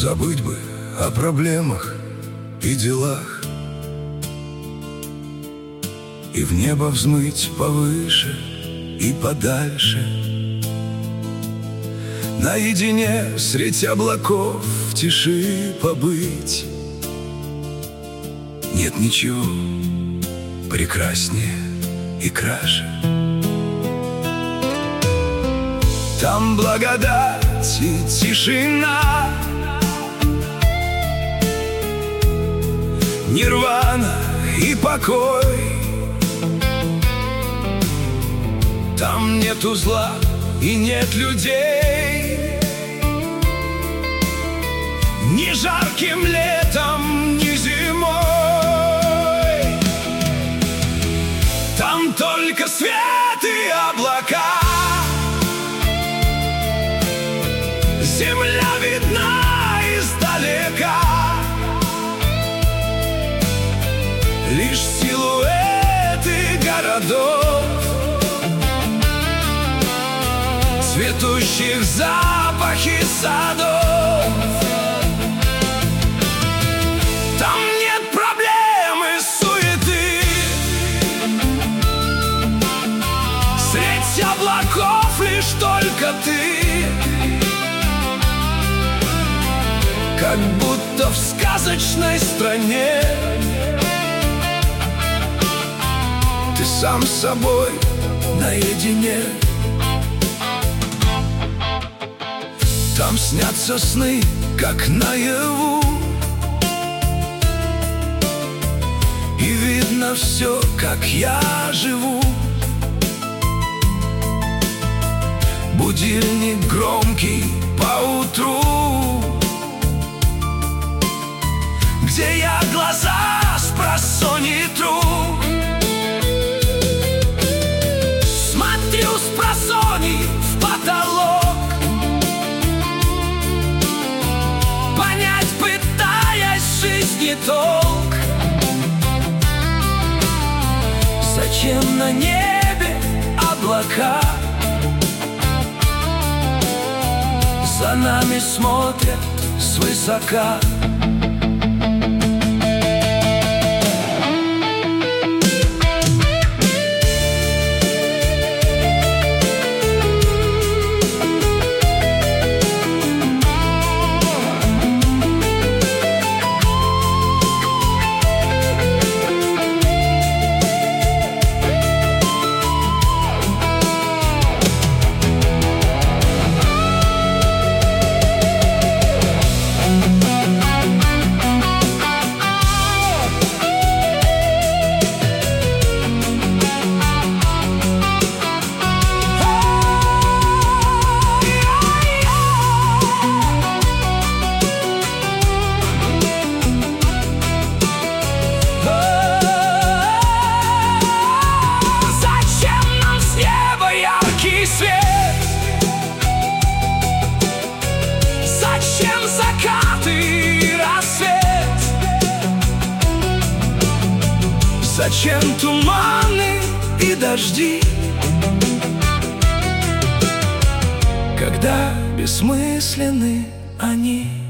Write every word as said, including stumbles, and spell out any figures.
Забыть бы о проблемах и делах, и в небо взмыть повыше и подальше. Наедине средь облаков в тиши побыть. Нет ничего прекраснее и краше. Там благодать и тишина, нирвана и покой. Там нету зла и нет людей, ни жарким летом, ни зимой. Там только свет и облака, земля видна издалека, лишь силуэты городов, цветущих запахи садов. Там нет проблемы, суеты, средь облаков лишь только ты, как будто в сказочной стране. Ты сам с собой наедине. Там снятся сны, как наяву, и видно все, как я живу. Будильник громкий поутру, где я глаза спросонья тру. Смотрю спросонья в потолок, понять пытаясь жизни толк. Зачем на небе облака? За нами смотрят свысока. Зачем закаты и рассвет? Зачем туманы и дожди, когда бессмысленны они?